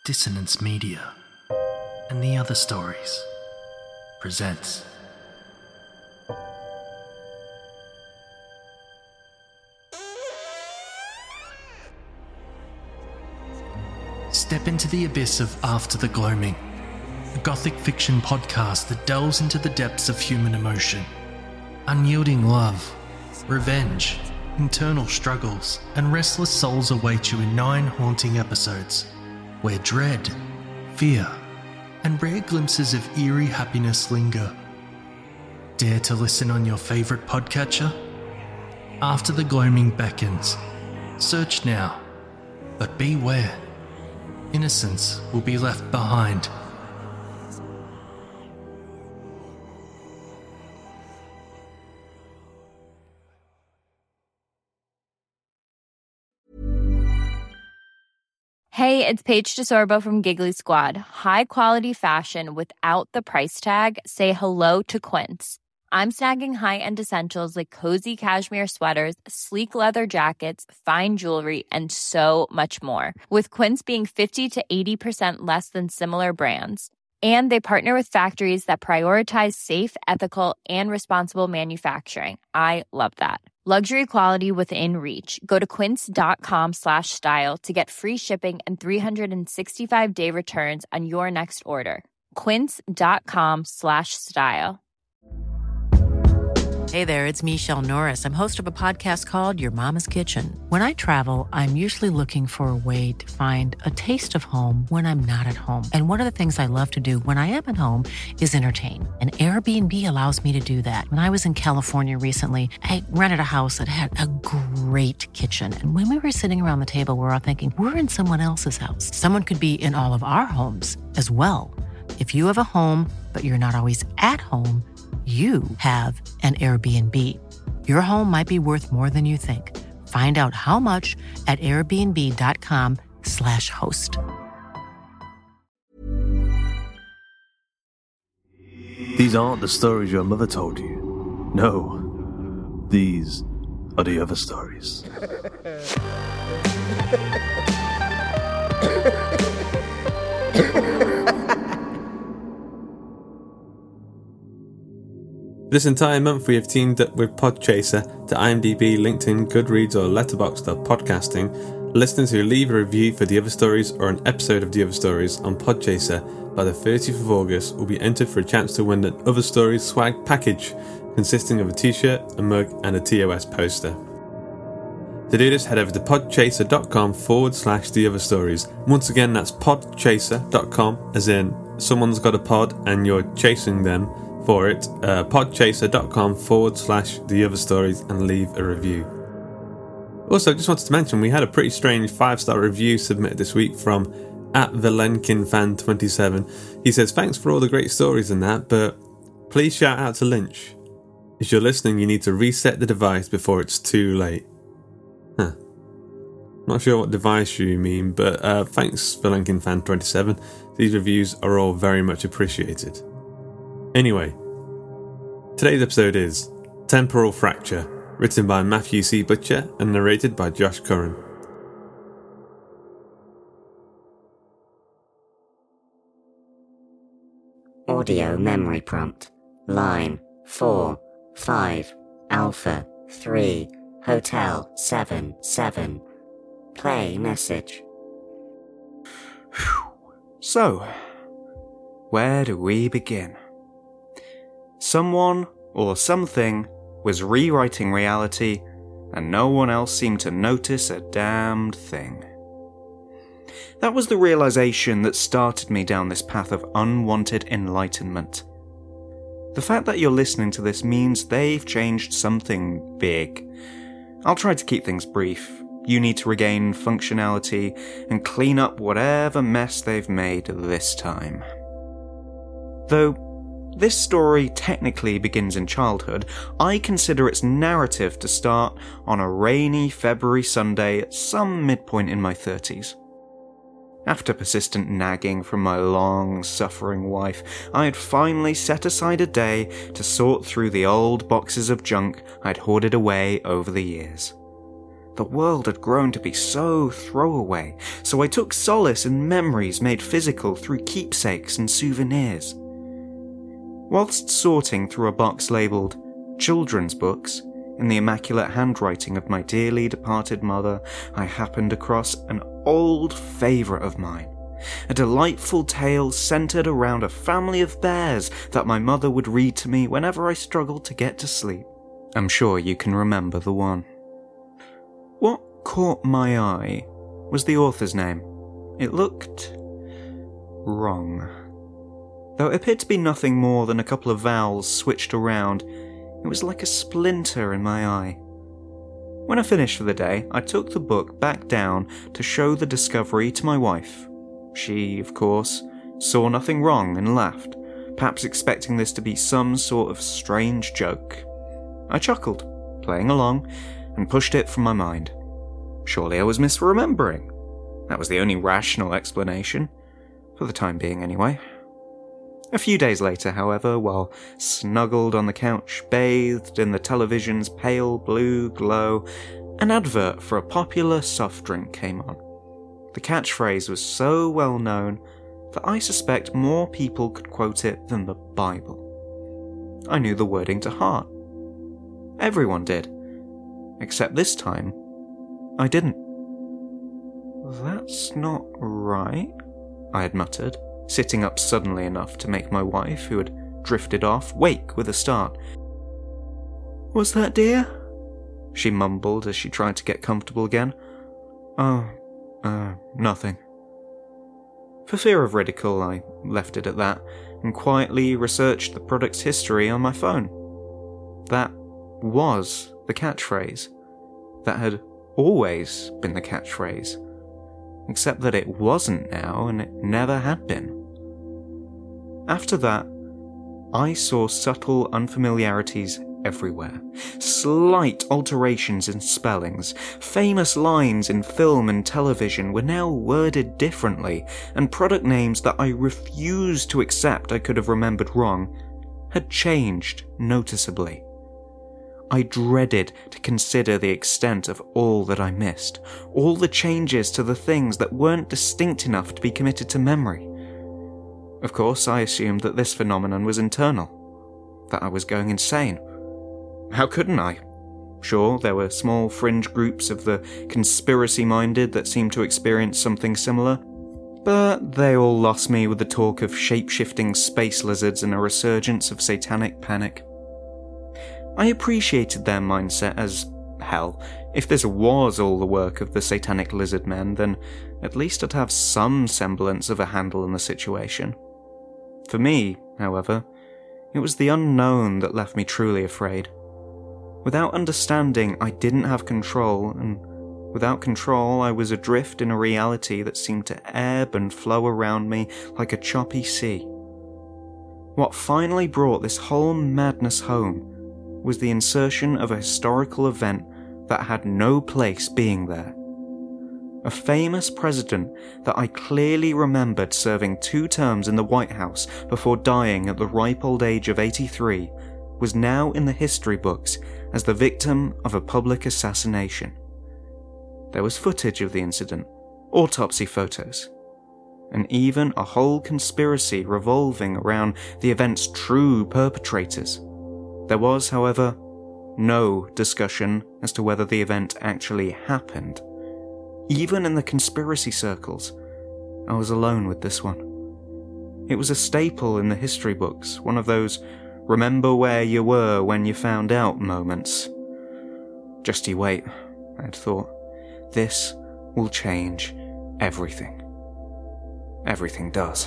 Dissonance Media and The Other Stories presents Step into the abyss of After the Gloaming, a gothic fiction podcast that delves into the depths of human emotion. Unyielding love, revenge, internal struggles, and restless souls await you in 9 haunting episodes, where dread, fear, and rare glimpses of eerie happiness linger. Dare to listen on your favourite podcatcher? After the Gloaming beckons. Search now, but beware. Innocence will be left behind. Hey, it's Paige DeSorbo from Giggly Squad. High quality fashion without the price tag. Say hello to Quince. I'm snagging high-end essentials like cozy cashmere sweaters, sleek leather jackets, fine jewelry, and so much more. With Quince being 50 to 80% less than similar brands. And they partner with factories that prioritize safe, ethical, and responsible manufacturing. I love that. Luxury quality within reach. Go to quince.com/style to get free shipping and 365-day returns on your next order. Quince.com/style. Hey there, it's Michelle Norris. I'm host of a podcast called Your Mama's Kitchen. When I travel, I'm usually looking for a way to find a taste of home when I'm not at home. And one of the things I love to do when I am at home is entertain. And Airbnb allows me to do that. When I was in California recently, I rented a house that had a great kitchen. And when we were sitting around the table, we were all thinking, we're in someone else's house. Someone could be in all of our homes as well. If you have a home, but you're not always at home, you have an Airbnb. Your home might be worth more than you think. Find out how much at airbnb.com/host. These aren't the stories your mother told you. No, these are the other stories. This entire month we have teamed up with Podchaser to IMDb, LinkedIn, Goodreads or Letterboxd.podcasting. Listeners who leave a review for The Other Stories or an episode of The Other Stories on Podchaser by the 30th of August will be entered for a chance to win an Other Stories swag package consisting of a t-shirt, a mug and a TOS poster. To do this, head over to podchaser.com/The Other Stories. Once again, that's podchaser.com, as in someone's got a pod and you're chasing them for it. Podchaser.com/The Other Stories and leave a review. Also, just wanted to mention we had a pretty strange 5-star review submitted this week from @ValenkinFan27. He says, thanks for all the great stories and that, but please shout out to Lynch. If you're listening, you need to reset the device before it's too late. Not sure what device you mean, but thanks ValenkinFan27. These reviews are all very much appreciated. Anyway, today's episode is Temporal Fracture, written by Matthew C. Butcher and narrated by Josh Curran. Audio memory prompt. Line 4, 5, Alpha 3, Hotel 77. Play message. So, where do we begin? Someone or something was rewriting reality, and no one else seemed to notice a damned thing. That was the realization that started me down this path of unwanted enlightenment. The fact that you're listening to this means they've changed something big. I'll try to keep things brief. You need to regain functionality and clean up whatever mess they've made this time. Though this story technically begins in childhood, I consider its narrative to start on a rainy February Sunday at some midpoint in my 30s. After persistent nagging from my long-suffering wife, I had finally set aside a day to sort through the old boxes of junk I'd hoarded away over the years. The world had grown to be so throwaway, so I took solace in memories made physical through keepsakes and souvenirs. Whilst sorting through a box labelled children's books, in the immaculate handwriting of my dearly departed mother, I happened across an old favourite of mine. A delightful tale centred around a family of bears that my mother would read to me whenever I struggled to get to sleep. I'm sure you can remember the one. What caught my eye was the author's name. It looked wrong. Though it appeared to be nothing more than a couple of vowels switched around, it was like a splinter in my eye. When I finished for the day, I took the book back down to show the discovery to my wife. She, of course, saw nothing wrong and laughed, perhaps expecting this to be some sort of strange joke. I chuckled, playing along, and pushed it from my mind. Surely I was misremembering. That was the only rational explanation, for the time being anyway. A few days later, however, while snuggled on the couch, bathed in the television's pale blue glow, an advert for a popular soft drink came on. The catchphrase was so well known that I suspect more people could quote it than the Bible. I knew the wording to heart. Everyone did. Except this time, I didn't. "That's not right," I had muttered, sitting up suddenly enough to make my wife, who had drifted off, wake with a start. "What's that, dear?" she mumbled as she tried to get comfortable again. Nothing." For fear of ridicule, I left it at that, and quietly researched the product's history on my phone. That was the catchphrase. That had always been the catchphrase. Except that it wasn't now, and it never had been. After that, I saw subtle unfamiliarities everywhere. Slight alterations in spellings. Famous lines in film and television were now worded differently, and product names that I refused to accept I could have remembered wrong had changed noticeably. I dreaded to consider the extent of all that I missed, all the changes to the things that weren't distinct enough to be committed to memory. Of course, I assumed that this phenomenon was internal, that I was going insane. How couldn't I? Sure, there were small fringe groups of the conspiracy-minded that seemed to experience something similar, but they all lost me with the talk of shape-shifting space lizards and a resurgence of satanic panic. I appreciated their mindset as, hell, if this was all the work of the satanic lizard men, then at least I'd have some semblance of a handle on the situation. For me, however, it was the unknown that left me truly afraid. Without understanding, I didn't have control, and without control, I was adrift in a reality that seemed to ebb and flow around me like a choppy sea. What finally brought this whole madness home was the insertion of a historical event that had no place being there. A famous president that I clearly remembered serving 2 terms in the White House before dying at the ripe old age of 83 was now in the history books as the victim of a public assassination. There was footage of the incident, autopsy photos, and even a whole conspiracy revolving around the event's true perpetrators. There was, however, no discussion as to whether the event actually happened. Even in the conspiracy circles, I was alone with this one. It was a staple in the history books, one of those remember where you were when you found out moments. Just you wait, I had thought. This will change everything. Everything does.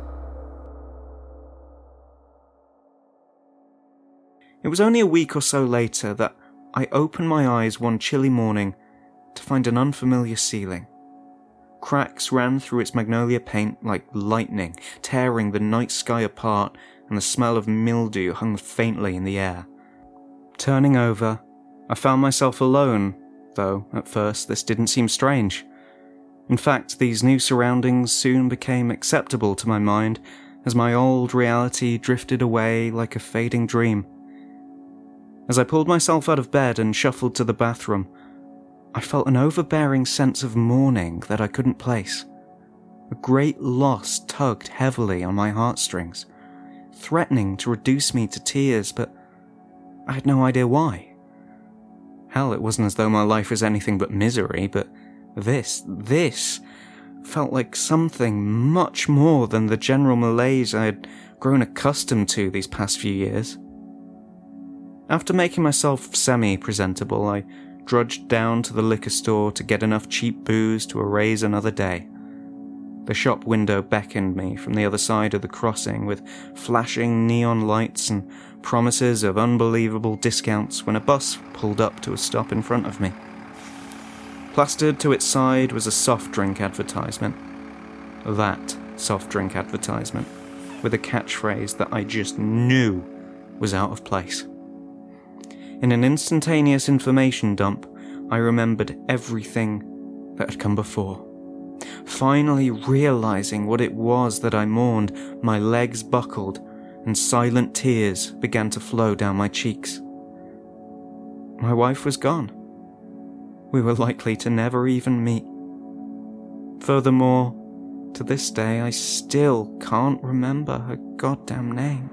It was only a week or so later that I opened my eyes one chilly morning to find an unfamiliar ceiling. Cracks ran through its magnolia paint like lightning, tearing the night sky apart, and the smell of mildew hung faintly in the air. Turning over, I found myself alone, though at first this didn't seem strange. In fact, these new surroundings soon became acceptable to my mind as my old reality drifted away like a fading dream. As I pulled myself out of bed and shuffled to the bathroom, I felt an overbearing sense of mourning that I couldn't place. A great loss tugged heavily on my heartstrings, threatening to reduce me to tears, but I had no idea why. Hell, it wasn't as though my life was anything but misery, but this felt like something much more than the general malaise I had grown accustomed to these past few years. After making myself semi-presentable, I drudged down to the liquor store to get enough cheap booze to erase another day. The shop window beckoned me from the other side of the crossing with flashing neon lights and promises of unbelievable discounts when a bus pulled up to a stop in front of me. Plastered to its side was a soft drink advertisement. That soft drink advertisement, with a catchphrase that I just knew was out of place. In an instantaneous information dump, I remembered everything that had come before. Finally realizing what it was that I mourned, my legs buckled, and silent tears began to flow down my cheeks. My wife was gone. We were likely to never even meet. Furthermore, to this day I still can't remember her goddamn name.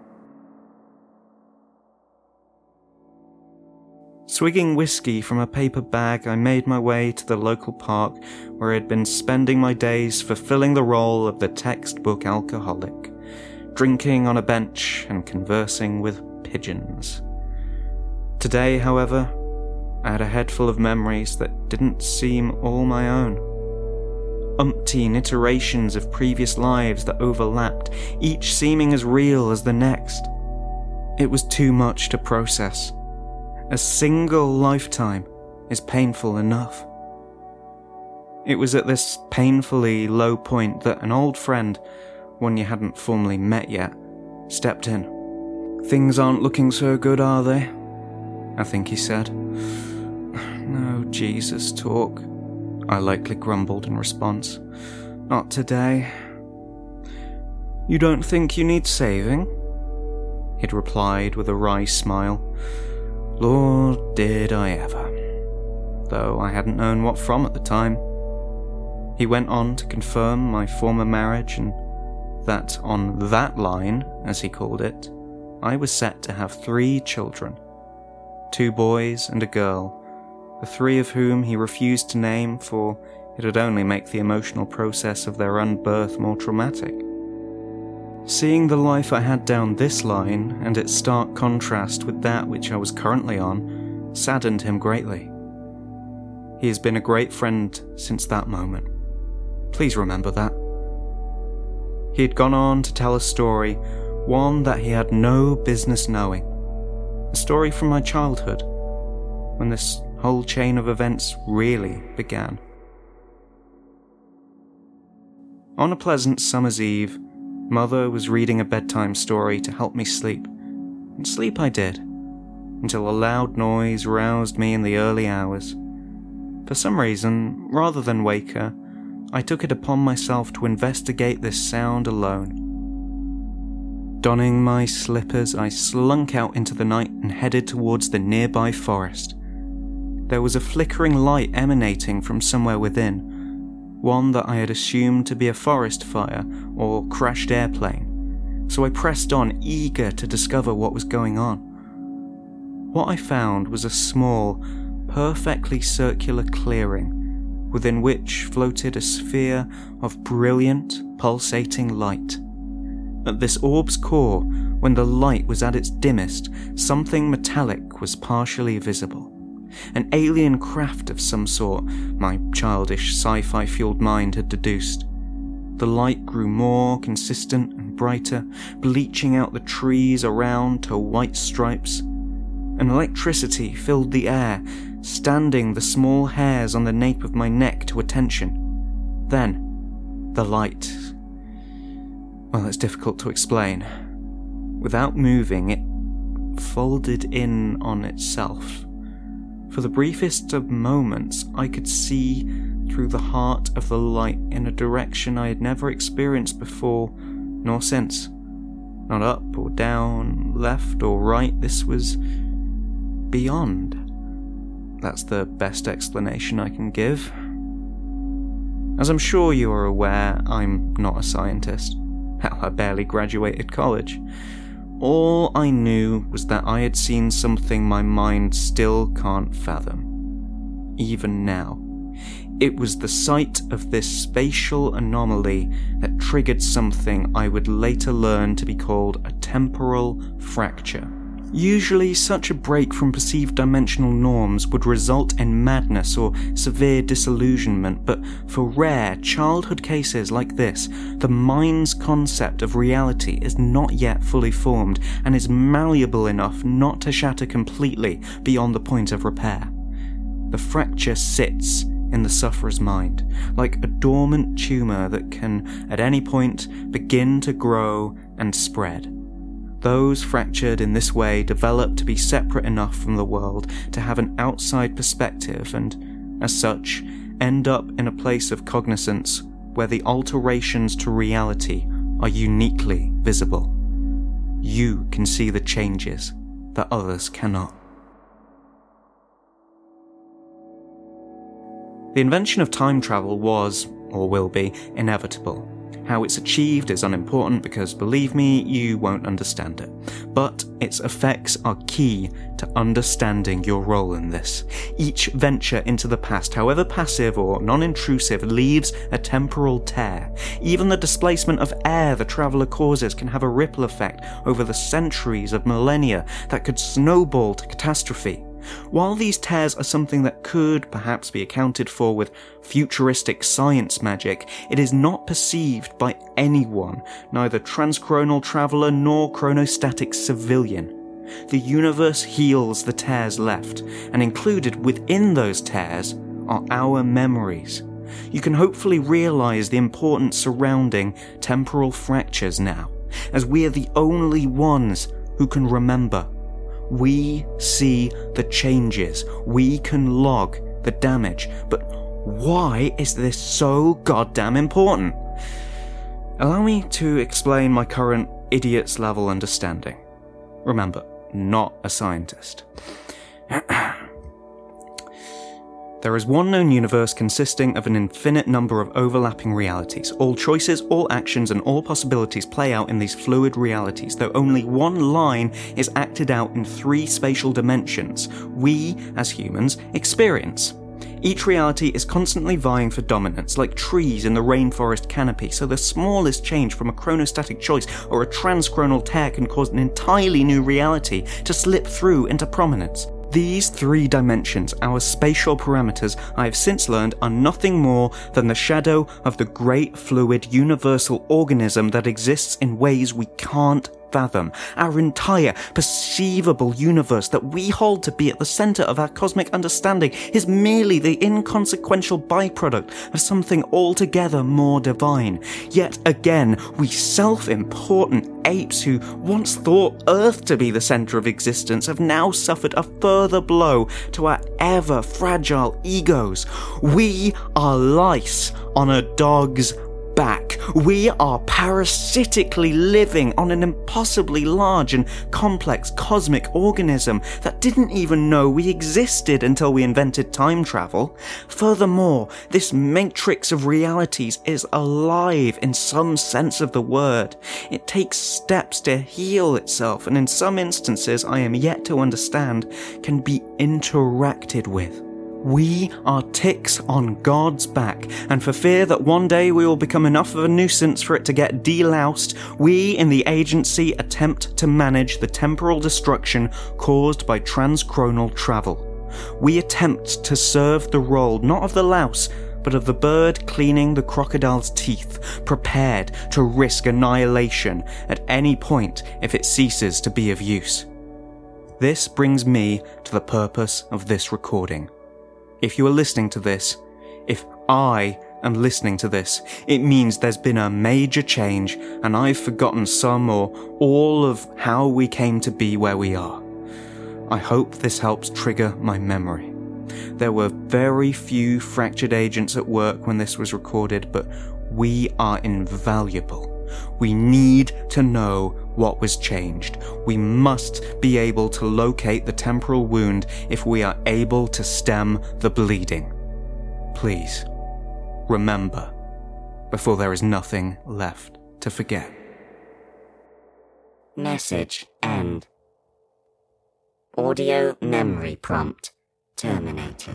Swigging whiskey from a paper bag, I made my way to the local park where I had been spending my days fulfilling the role of the textbook alcoholic, drinking on a bench and conversing with pigeons. Today, however, I had a head full of memories that didn't seem all my own. Umpteen iterations of previous lives that overlapped, each seeming as real as the next. It was too much to process. A single lifetime is painful enough. It was at this painfully low point that an old friend, one you hadn't formally met yet, stepped in. "Things aren't looking so good, are they?" I think he said. "No Jesus talk," I lightly grumbled in response. "Not today." "You don't think you need saving?" He'd replied with a wry smile. Lord, did I ever. Though I hadn't known what from at the time. He went on to confirm my former marriage and that on that line, as he called it, I was set to have 3 children. 2 boys and a girl, the 3 of whom he refused to name for it would only make the emotional process of their unbirth more traumatic. Seeing the life I had down this line and its stark contrast with that which I was currently on saddened him greatly. He has been a great friend since that moment. Please remember that. He had gone on to tell a story, one that he had no business knowing. A story from my childhood, when this whole chain of events really began. On a pleasant summer's eve, Mother was reading a bedtime story to help me sleep, and sleep I did, until a loud noise roused me in the early hours. For some reason, rather than wake her, I took it upon myself to investigate this sound alone. Donning my slippers, I slunk out into the night and headed towards the nearby forest. There was a flickering light emanating from somewhere within, one that I had assumed to be a forest fire or crashed airplane, so I pressed on, eager to discover what was going on. What I found was a small, perfectly circular clearing, within which floated a sphere of brilliant, pulsating light. At this orb's core, when the light was at its dimmest, something metallic was partially visible. An alien craft of some sort, my childish sci-fi fueled mind had deduced. The light grew more consistent and brighter, bleaching out the trees around to white stripes. An electricity filled the air, standing the small hairs on the nape of my neck to attention. Then, the light. Well, it's difficult to explain. Without moving, it folded in on itself. For the briefest of moments, I could see through the heart of the light in a direction I had never experienced before, nor since. Not up or down, left or right, this was beyond. that's the best explanation I can give. As I'm sure you are aware, I'm not a scientist. Hell, I barely graduated college. All I knew was that I had seen something my mind still can't fathom. Even now. It was the sight of this spatial anomaly that triggered something I would later learn to be called a temporal fracture. Usually, such a break from perceived dimensional norms would result in madness or severe disillusionment, but for rare, childhood cases like this, the mind's concept of reality is not yet fully formed and is malleable enough not to shatter completely beyond the point of repair. The fracture sits in the sufferer's mind, like a dormant tumour that can, at any point, begin to grow and spread. Those fractured in this way develop to be separate enough from the world to have an outside perspective and, as such, end up in a place of cognizance where the alterations to reality are uniquely visible. You can see the changes that others cannot. The invention of time travel was, or will be, inevitable. How it's achieved is unimportant because, believe me, you won't understand it. But its effects are key to understanding your role in this. Each venture into the past, however passive or non-intrusive, leaves a temporal tear. Even the displacement of air the traveller causes can have a ripple effect over the centuries of millennia that could snowball to catastrophe. While these tears are something that could perhaps be accounted for with futuristic science magic, it is not perceived by anyone, neither transchronal traveller nor chronostatic civilian. The universe heals the tears left, and included within those tears are our memories. You can hopefully realise the importance surrounding temporal fractures now, as we are the only ones who can remember. We see the changes, we can log the damage, but why is this so goddamn important? Allow me to explain my current idiot's level understanding. Remember, not a scientist. There is one known universe consisting of an infinite number of overlapping realities. All choices, all actions, and all possibilities play out in these fluid realities, though only one line is acted out in 3 spatial dimensions we, as humans, experience. Each reality is constantly vying for dominance, like trees in the rainforest canopy, so the smallest change from a chronostatic choice or a transchronal tear can cause an entirely new reality to slip through into prominence. These 3 dimensions, our spatial parameters, I have since learned are nothing more than the shadow of the great fluid universal organism that exists in ways we can't fathom. Our entire perceivable universe that we hold to be at the centre of our cosmic understanding is merely the inconsequential byproduct of something altogether more divine. Yet again, we self-important apes who once thought Earth to be the centre of existence have now suffered a further blow to our ever-fragile egos. We are lice on a dog's back. We are parasitically living on an impossibly large and complex cosmic organism that didn't even know we existed until we invented time travel. Furthermore, this matrix of realities is alive in some sense of the word. It takes steps to heal itself, and in some instances I am yet to understand, can be interacted with. We are ticks on God's back, and for fear that one day we will become enough of a nuisance for it to get deloused, we in the agency attempt to manage the temporal destruction caused by transchronal travel. We attempt to serve the role not of the louse, but of the bird cleaning the crocodile's teeth, prepared to risk annihilation at any point if it ceases to be of use. This brings me to the purpose of this recording. If you are listening to this, if I am listening to this, it means there's been a major change and I've forgotten some or all of how we came to be where we are. I hope this helps trigger my memory. There were very few fractured agents at work when this was recorded, but we are invaluable. We need to know what was changed. We must be able to locate the temporal wound if we are able to stem the bleeding. Please, remember, before there is nothing left to forget. Message end. Audio memory prompt terminated.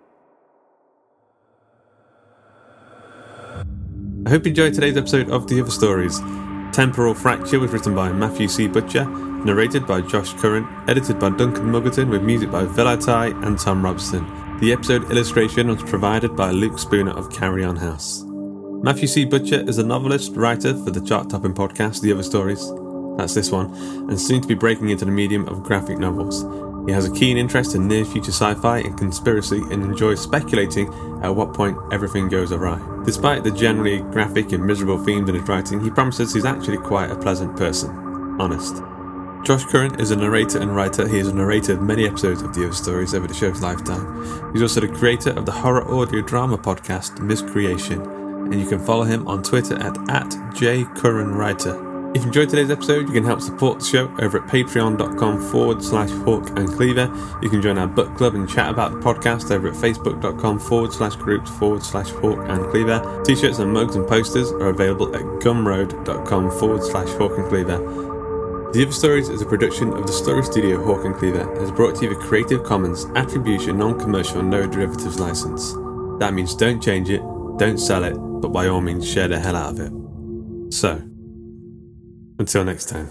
I hope you enjoyed today's episode of The Other Stories. Temporal Fracture was written by Matthew C. Butcher, narrated by Josh Curran, edited by Duncan Muggleton, with music by Velatai and Tom Robson. The episode illustration was provided by Luke Spooner of Carry On House. Matthew C. Butcher is a novelist, writer for the chart-topping podcast The Other Stories. That's this one, and soon to be breaking into the medium of graphic novels. He has a keen interest in near-future sci-fi and conspiracy and enjoys speculating at what point everything goes awry. Despite the generally graphic and miserable themes in his writing, he promises he's actually quite a pleasant person. Honest. Josh Curran is a narrator and writer. He has narrated many episodes of The Other Stories over the show's lifetime. He's also the creator of the horror audio drama podcast Miscreation, and you can follow him on Twitter at @jcurranwriter. If you enjoyed today's episode, you can help support the show over at patreon.com/Hawk and Cleaver. You can join our book club and chat about the podcast over at facebook.com/groups/Hawk and Cleaver. T-shirts and mugs and posters are available at gumroad.com/Hawk and Cleaver. The Other Stories is a production of the Story Studio Hawk and Cleaver and is brought to you with Creative Commons Attribution Non-Commercial No Derivatives License. That means don't change it, don't sell it, but by all means share the hell out of it. So, until next time.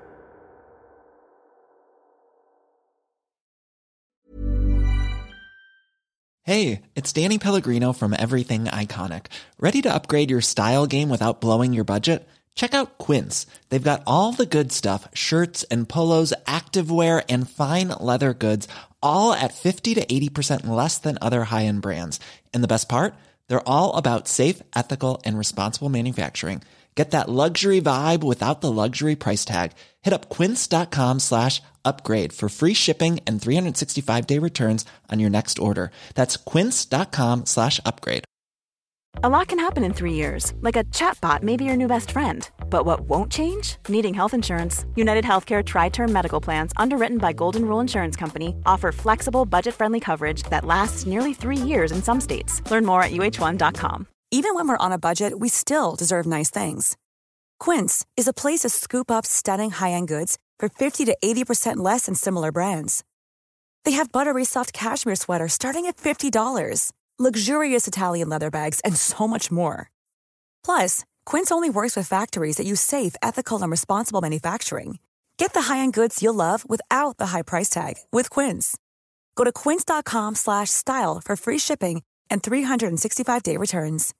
Hey, it's Danny Pellegrino from Everything Iconic. Ready to upgrade your style game without blowing your budget? Check out Quince. They've got all the good stuff, shirts and polos, activewear, and fine leather goods, all at 50 to 80% less than other high-end brands. And the best part? They're all about safe, ethical, and responsible manufacturing. Get that luxury vibe without the luxury price tag. Hit up quince.com/upgrade for free shipping and 365-day returns on your next order. That's quince.com/upgrade. A lot can happen in 3 years, like a chatbot may be your new best friend. But what won't change? Needing health insurance. United Healthcare Tri-Term Medical Plans, underwritten by Golden Rule Insurance Company, offer flexible, budget-friendly coverage that lasts nearly 3 years in some states. Learn more at uh1.com. Even when we're on a budget, we still deserve nice things. Quince is a place to scoop up stunning high-end goods for 50 to 80% less than similar brands. They have buttery soft cashmere sweaters starting at $50, luxurious Italian leather bags, and so much more. Plus, Quince only works with factories that use safe, ethical, and responsible manufacturing. Get the high-end goods you'll love without the high price tag with Quince. Go to quince.com/style for free shipping and 365-day returns.